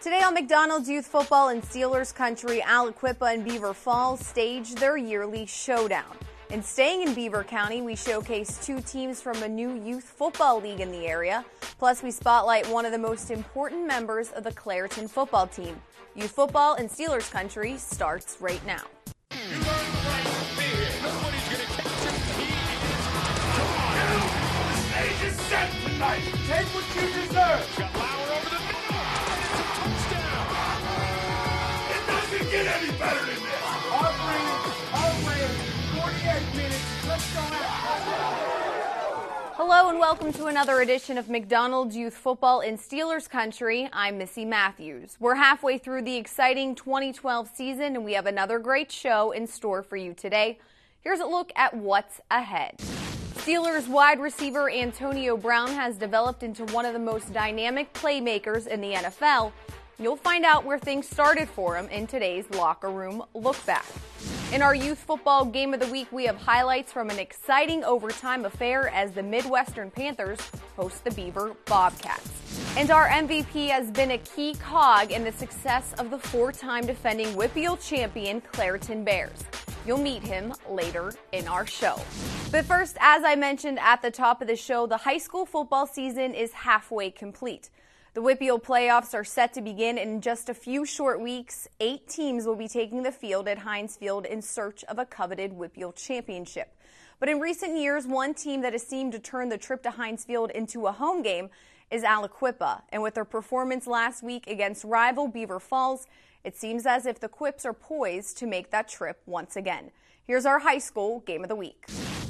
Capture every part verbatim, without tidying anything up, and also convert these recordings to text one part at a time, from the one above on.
Today on McDonald's Youth Football in Steelers Country, Aliquippa and Beaver Falls stage their yearly showdown. And staying in Beaver County, we showcase two teams from a new youth football league in the area. Plus, we spotlight one of the most important members of the Clairton football team. Youth Football in Steelers Country starts right now. Take what you deserve. Got Lauer over the middle. Touchdown. It doesn't get any better than this. Our brand, our brand, forty-eight minutes. Let's go out. Hello and welcome to another edition of McDonald's Youth Football in Steelers Country. I'm Missy Matthews. We're halfway through the exciting twenty twelve season and we have another great show in store for you today. Here's a look at what's ahead. Steelers wide receiver Antonio Brown has developed into one of the most dynamic playmakers in the N F L. You'll find out where things started for him in today's Locker Room Look Back. In our Youth Football Game of the Week, we have highlights from an exciting overtime affair as the Midwestern Panthers host the Beaver Bobcats. And our M V P has been a key cog in the success of the four-time defending WPIAL champion Clairton Bears. You'll meet him later in our show. But first, as I mentioned at the top of the show, the high school football season is halfway complete. The WPIAL playoffs are set to begin in just a few short weeks. Eight teams will be taking the field at Heinz Field in search of a coveted WPIAL championship. But in recent years, one team that has seemed to turn the trip to Heinz Field into a home game is Aliquippa. And with their performance last week against rival Beaver Falls, it seems as if the Quips are poised to make that trip once again. Here's our high school Game of the Week.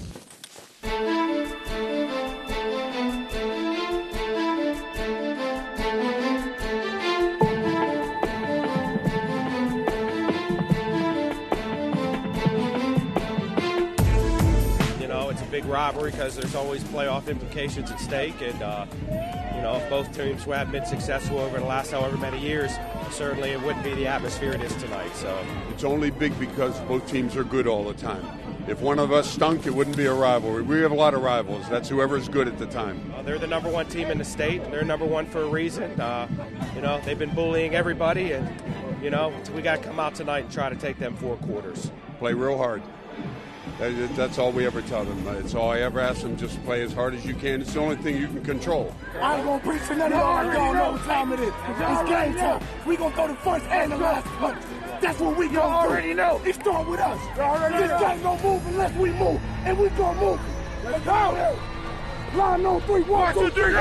You know, it's a big rivalry because there's always playoff implications at stake, and uh, you know, if both teams have been successful over the last however many years, certainly it wouldn't be the atmosphere it is tonight. So it's only big because both teams are good all the time. If one of us stunk, it wouldn't be a rivalry. We have a lot of rivals. That's whoever's good at the time. Uh, they're the number one team in the state. They're number one for a reason. Uh, you know, they've been bullying everybody, and you know, we got to come out tonight and try to take them four quarters. Play real hard. That, that's all we ever tell them. It's all I ever ask them. Just play as hard as you can. It's the only thing you can control. I ain't gonna preach for nothing. I don't know what time it is. It's game time. We gonna go the first and the last punch. That's what we gonna already know. It start with us. This game gonna move unless we move, and we gonna move. Let's go. Line on three, one, two, three.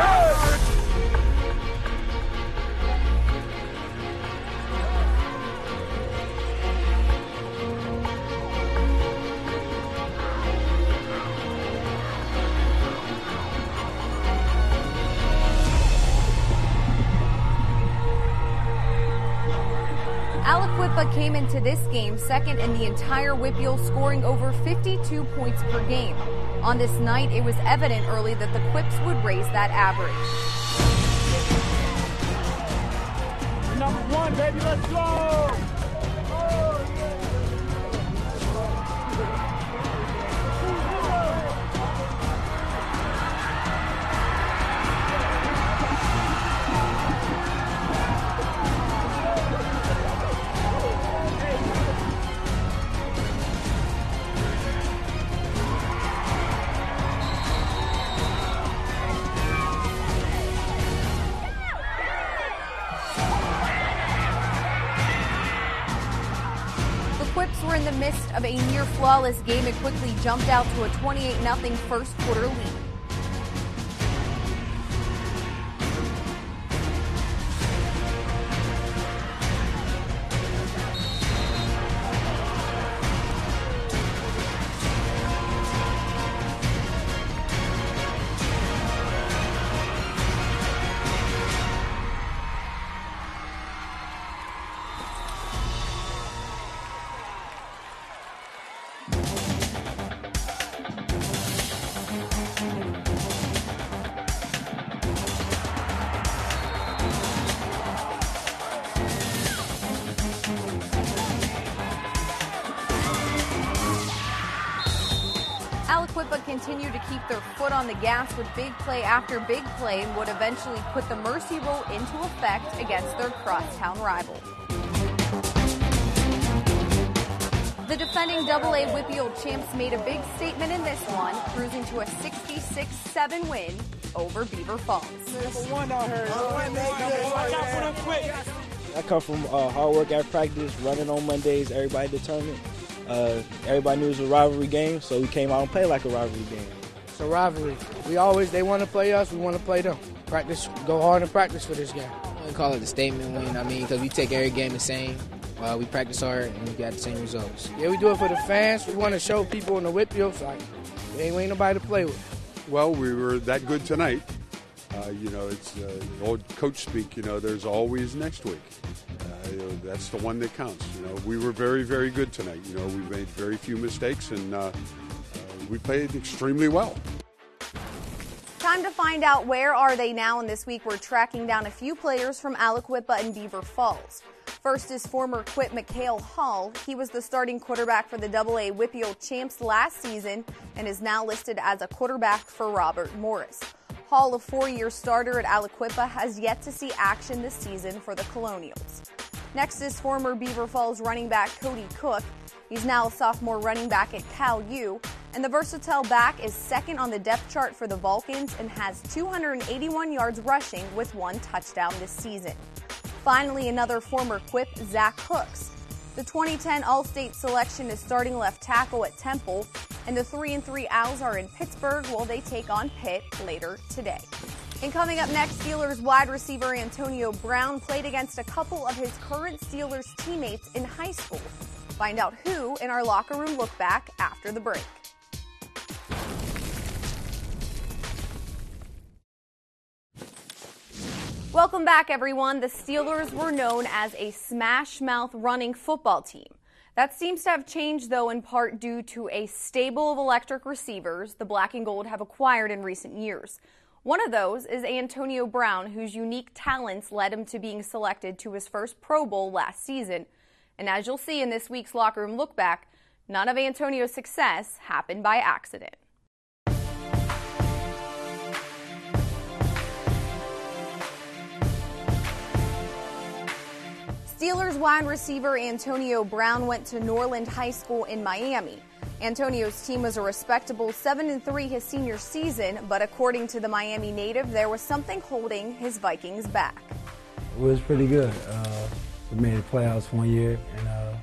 Aliquippa came into this game second in the entire WPIAL, scoring over fifty-two points per game. On this night, it was evident early that the Quips would raise that average. Number one, baby, let's go! Quips were in the midst of a near flawless game and quickly jumped out to a twenty-eight nothing first quarter lead. Aliquippa continued to keep their foot on the gas with big play after big play and would eventually put the mercy rule into effect against their crosstown rival. The defending double A Whippeal champs made a big statement in this one, cruising to a sixty-six seven win over Beaver Falls. I come from uh, hard work at practice, running on Mondays, everybody determined. Uh, everybody knew it was a rivalry game, so we came out and played like a rivalry game. It's a rivalry. We always, they want to play us, we want to play them. Practice, go hard and practice for this game. We call it a statement win, I mean, because we take every game the same. Uh, we practice hard and we got the same results. Yeah, we do it for the fans. We want to show people in the Whippeal, like, we ain't, we ain't nobody to play with. Well, we were that good tonight. Uh, you know, it's uh, old coach speak, you know, there's always next week. Uh, you know, that's the one that counts. You know, we were very, very good tonight. You know, we made very few mistakes, and uh, uh, we played extremely well. Time to find out where are they now, and this week we're tracking down a few players from Aliquippa and Beaver Falls. First is former Quip McHale Hall. He was the starting quarterback for the double A Whippeal champs last season and is now listed as a quarterback for Robert Morris. Hall, a four-year starter at Aliquippa, has yet to see action this season for the Colonials. Next is former Beaver Falls running back Cody Cook. He's now a sophomore running back at Cal U, and the versatile back is second on the depth chart for the Vulcans and has two hundred eighty-one yards rushing with one touchdown this season. Finally, another former Quip, Zach Hooks. The twenty ten All-State selection is starting left tackle at Temple, and the three and three Owls are in Pittsburgh while they take on Pitt later today. And coming up next, Steelers wide receiver Antonio Brown played against a couple of his current Steelers teammates in high school. Find out who in our locker room look back after the break. Welcome back, everyone. The Steelers were known as a smash-mouth running football team. That seems to have changed, though, in part due to a stable of electric receivers the Black and Gold have acquired in recent years. One of those is Antonio Brown, whose unique talents led him to being selected to his first Pro Bowl last season. And as you'll see in this week's Locker Room Look Back, none of Antonio's success happened by accident. Steelers wide receiver Antonio Brown went to Norland High School in Miami. Antonio's team was a respectable seven and three his senior season, but according to the Miami native, there was something holding his Vikings back. It was pretty good. Uh, we made the playoffs one year, and uh,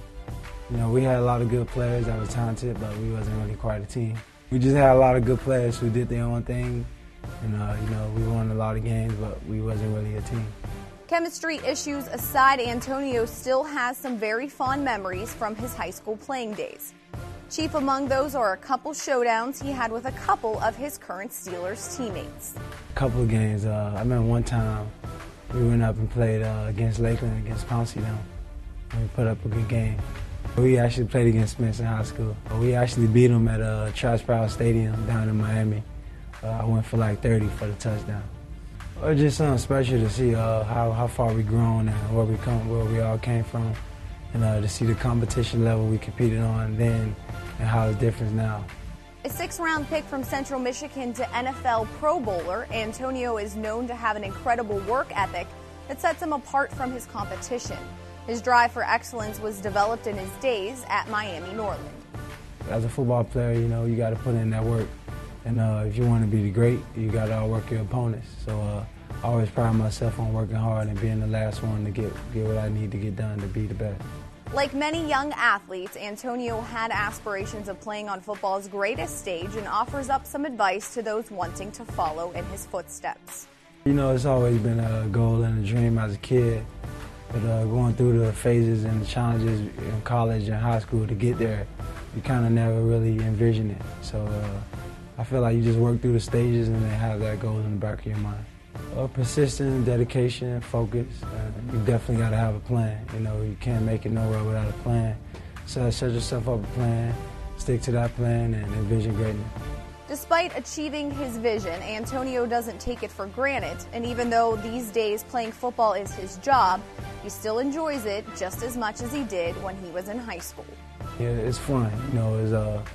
you know, we had a lot of good players that were talented, but we wasn't really quite a team. We just had a lot of good players who did their own thing, and uh, you know, we won a lot of games, but we wasn't really a team. Chemistry issues aside, Antonio still has some very fond memories from his high school playing days. Chief among those are a couple showdowns he had with a couple of his current Steelers teammates. A couple of games. Uh, I remember one time we went up and played uh, against Lakeland, against Pouncey down, and we put up a good game. We actually played against Smithson High School. We actually beat them at uh, Trash Proud Stadium down in Miami. Uh, I went for like thirty for the touchdown. It was just something special to see uh, how, how far we've grown and where we come, where we all came from, and uh, to see the competition level we competed on then and how it's different now. A six-round pick from Central Michigan to N F L Pro Bowler, Antonio is known to have an incredible work ethic that sets him apart from his competition. His drive for excellence was developed in his days at Miami Norland. As a football player, you know, you got to put in that work. And uh, if you want to be the great, you got to outwork your opponents. So uh, I always pride myself on working hard and being the last one to get, get what I need to get done to be the best. Like many young athletes, Antonio had aspirations of playing on football's greatest stage and offers up some advice to those wanting to follow in his footsteps. You know, it's always been a goal and a dream as a kid, but uh, going through the phases and the challenges in college and high school to get there, you kind of never really envision it. So uh, I feel like you just work through the stages and then have that goal in the back of your mind. Uh, persistence, dedication, focus. Uh, you definitely got to have a plan. You know, you can't make it nowhere without a plan. So set yourself up a plan, stick to that plan, and envision greatness. Despite achieving his vision, Antonio doesn't take it for granted, and even though these days playing football is his job, he still enjoys it just as much as he did when he was in high school. Yeah, it's fun. You know, it's uh,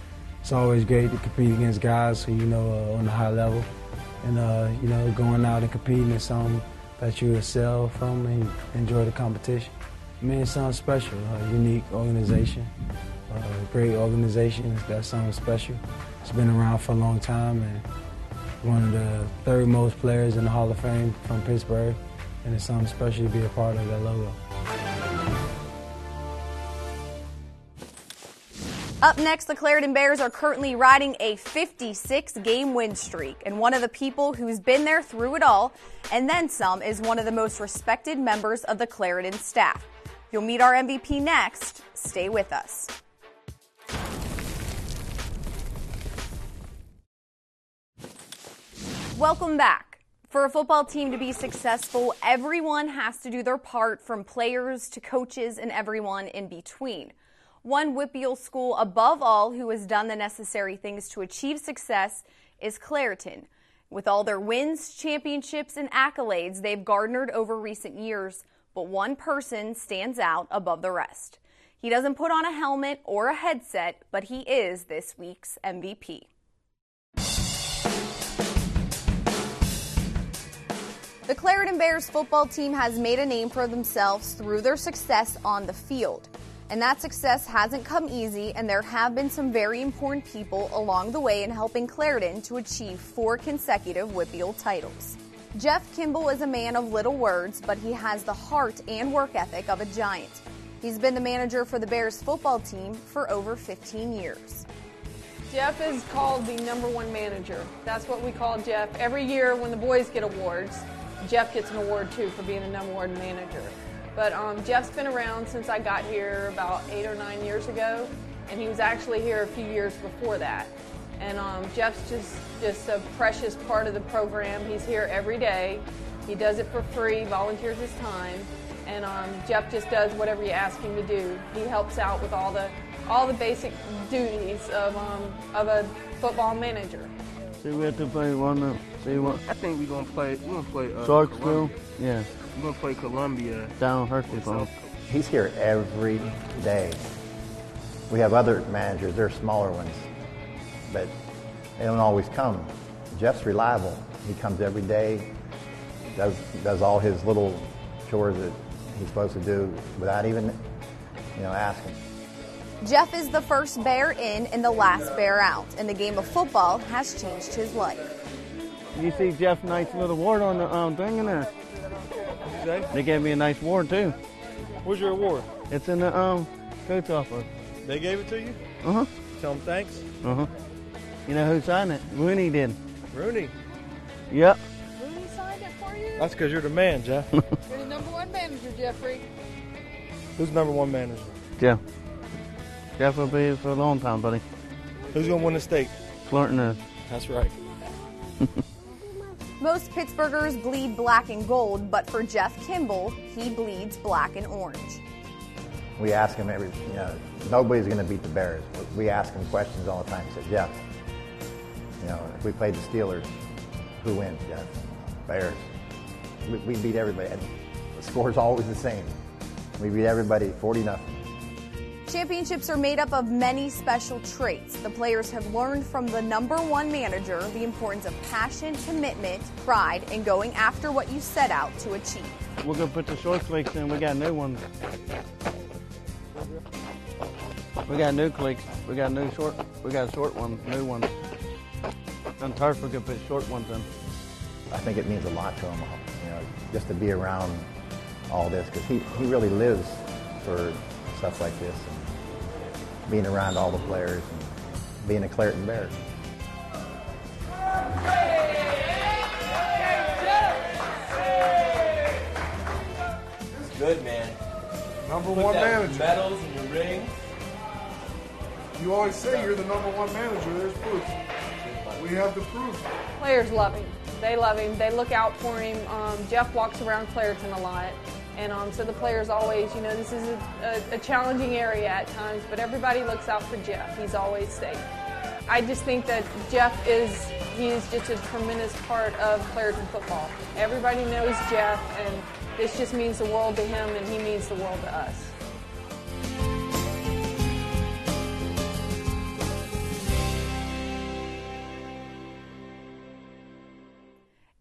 it's always great to compete against guys who you know uh, on a high level, and uh, you know going out and competing is something that you excel from and enjoy the competition. I mean, it's something special, a unique organization, a great organization. That's something special. It's been around for a long time, and one of the third most players in the Hall of Fame from Pittsburgh, and it's something special to be a part of that logo. Up next, the Clarendon Bears are currently riding a fifty-six game win streak, and one of the people who's been there through it all, and then some, is one of the most respected members of the Clarendon staff. You'll meet our M V P next. Stay with us. Welcome back. For a football team to be successful, everyone has to do their part, from players to coaches and everyone in between. One Whitfield school above all who has done the necessary things to achieve success is Clairton. With all their wins, championships, and accolades they've garnered over recent years, but one person stands out above the rest. He doesn't put on a helmet or a headset, but he is this week's M V P. The Clarendon Bears football team has made a name for themselves through their success on the field. And that success hasn't come easy, and there have been some very important people along the way in helping Clarendon to achieve four consecutive Whitfield titles. Jeff Kimball is a man of little words, but he has the heart and work ethic of a giant. He's been the manager for the Bears football team for over fifteen years. Jeff is called the number one manager. That's what we call Jeff. Every year when the boys get awards, Jeff gets an award too for being the number one manager. But um, Jeff's been around since I got here about eight or nine years ago, and he was actually here a few years before that. And um, Jeff's just, just a precious part of the program. He's here every day. He does it for free, volunteers his time, and um, Jeff just does whatever you ask him to do. He helps out with all the all the basic duties of um, of a football manager. So we have to play one of see what I think we're gonna play we're gonna play uh, Sharksville. Yeah. We're going to play Columbia. Down Hercules Farm. He's here every day. We have other managers, they're smaller ones, but they don't always come. Jeff's reliable. He comes every day, does does all his little chores that he's supposed to do without even, you know, asking. Jeff is the first Bear in and the last Bear out, and the game of football has changed his life. You see Jeff's nice little award on the um, thing in there. They gave me a nice award too. Where's your award? It's in the um coach office. They gave it to you? Uh huh. Tell them thanks. Uh huh. You know who signed it? Rooney did. Rooney? Yep. Rooney signed it for you? That's because you're the man, Jeff. You're the number one manager, Jeffrey. Who's number one manager? Jeff. Jeff will be here for a long time, buddy. Who's going to win the state? Clarendon is. That's right. Most Pittsburghers bleed black and gold, but for Jeff Kimball, he bleeds black and orange. We ask him every, you know, nobody's going to beat the Bears. We ask him questions all the time. He said, Jeff, you know, if we played the Steelers, who wins, Jeff? Bears. We, we beat everybody. And the score's always the same. We beat everybody forty nothing. Championships are made up of many special traits. The players have learned from the number one manager the importance of passion, commitment, pride, and going after what you set out to achieve. We're going to put the short cleats in. We got new ones. We got new cleats. We got new short. We got short ones, new ones. On turf, we can put short ones in. I think it means a lot to him, you know, just to be around all this, because he, he really lives for stuff like this, and being around all the players and being a Clarendon Bear. It's good, man. Number Put one that manager. Medals and your rings. You always say you're the number one manager. There's proof. We have the proof. Players love him. They love him. They look out for him. Um, Jeff walks around Clairton a lot. And um, so the players always, you know, this is a, a, a challenging area at times, but everybody looks out for Jeff. He's always safe. I just think that Jeff is, he is just a tremendous part of Clairton football. Everybody knows Jeff, and this just means the world to him, and he means the world to us.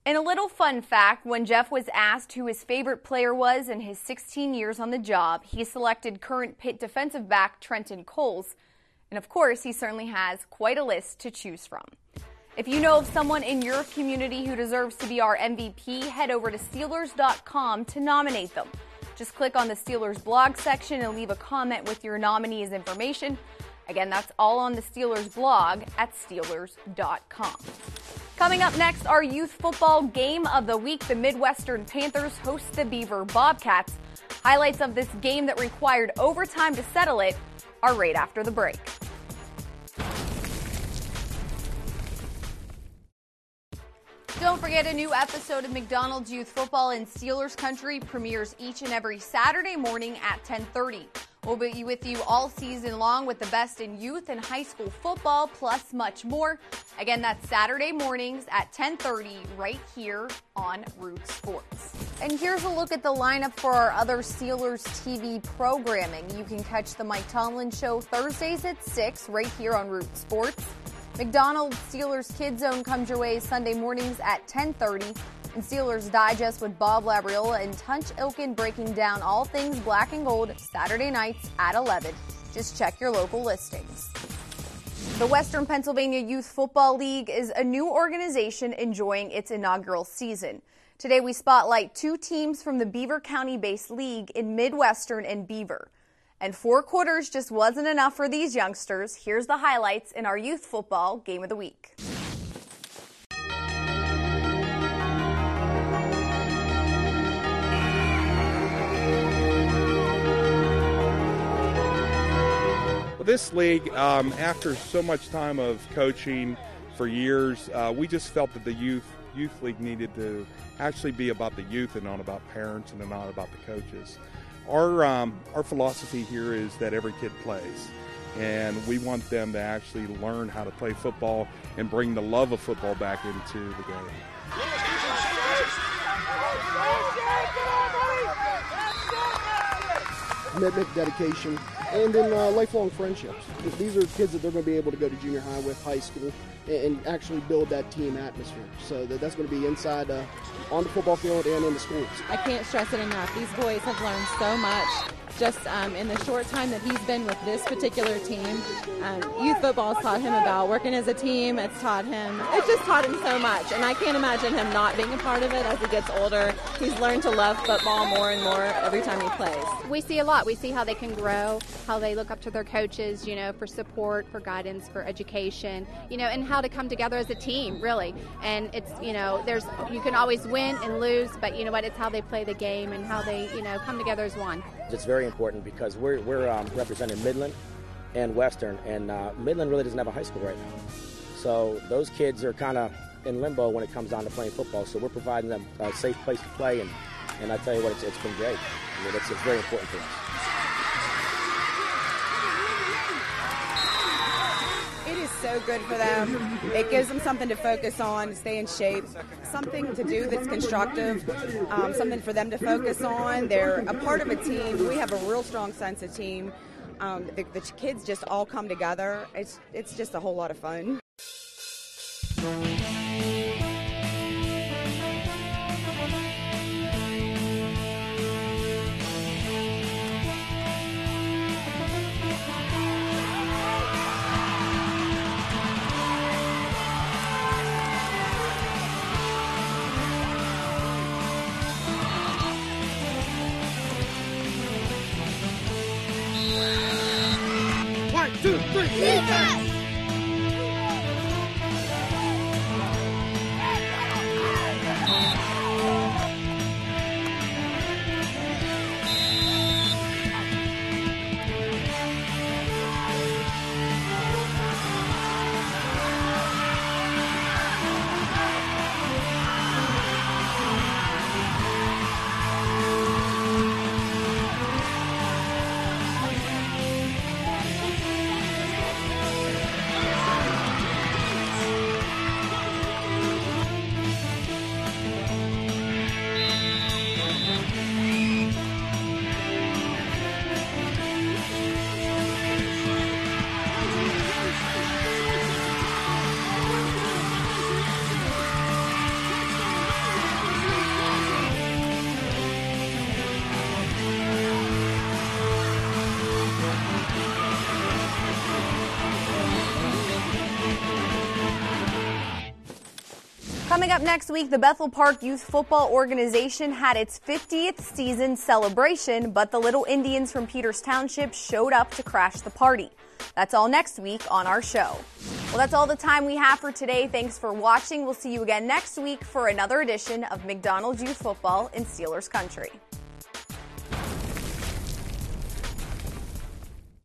And a little fun fact, when Jeff was asked who his favorite player was in his sixteen years on the job, he selected current Pitt defensive back Trenton Coles. And of course, he certainly has quite a list to choose from. If you know of someone in your community who deserves to be our M V P, head over to Steelers dot com to nominate them. Just click on the Steelers blog section and leave a comment with your nominee's information. Again, that's all on the Steelers blog at Steelers dot com. Coming up next, our youth football game of the week. The Midwestern Panthers host the Beaver Bobcats. Highlights of this game that required overtime to settle it are right after the break. Don't forget, a new episode of McDonald's Youth Football in Steelers Country premieres each and every Saturday morning at ten thirty. We'll be with you all season long with the best in youth and high school football, plus much more. Again, that's Saturday mornings at ten thirty right here on Roots Sports. And here's a look at the lineup for our other Steelers T V programming. You can catch the Mike Tomlin Show Thursdays at six right here on Roots Sports. McDonald's Steelers Kids Zone comes your way Sunday mornings at ten thirty. And Steelers Digest with Bob Labriola and Tunch Ilkin breaking down all things black and gold Saturday nights at eleven. Just check your local listings. The Western Pennsylvania Youth Football League is a new organization enjoying its inaugural season. Today we spotlight two teams from the Beaver County-based league in Midwestern and Beaver. And four quarters just wasn't enough for these youngsters. Here's the highlights in our youth football game of the week. Well, this league, um, after so much time of coaching for years, uh, we just felt that the youth youth league needed to actually be about the youth and not about parents and not about the coaches. Our um, our philosophy here is that every kid plays, and we want them to actually learn how to play football and bring the love of football back into the game. Commitment, dedication, and then uh, lifelong friendships. These are kids that they're going to be able to go to junior high with, high school, and actually build that team atmosphere. So that that's going to be inside, uh, on the football field and in the schools. I can't stress it enough. These boys have learned so much just um, in the short time that he's been with this particular team. Um, youth football has taught him about working as a team. It's taught him, it's just taught him so much. And I can't imagine him not being a part of it as he gets older. He's learned to love football more and more every time he plays. We see a lot. We see how they can grow, how they look up to their coaches, you know, for support, for guidance, for education, you know, and how to come together as a team, really. And it's, you know, there's, you can always win and lose, but you know what, it's how they play the game and how they, you know, come together as one. It's very important because we're, we're um, representing Midland and Western, and uh, Midland really doesn't have a high school right now. So those kids are kind of in limbo when it comes down to playing football, so we're providing them a safe place to play, and, and I tell you what, it's, it's been great. I mean, it's, it's very important for us. It is so good for them. It gives them something to focus on, to stay in shape, something to do that's constructive, um, something for them to focus on. They're a part of a team. We have a real strong sense of team. Um, the, the kids just all come together. It's, it's just a whole lot of fun. One, two, three, defense! Coming up next week, the Bethel Park Youth Football Organization had its fiftieth season celebration, but the Little Indians from Peters Township showed up to crash the party. That's all next week on our show. Well, that's all the time we have for today. Thanks for watching. We'll see you again next week for another edition of McDonald's Youth Football in Steelers Country.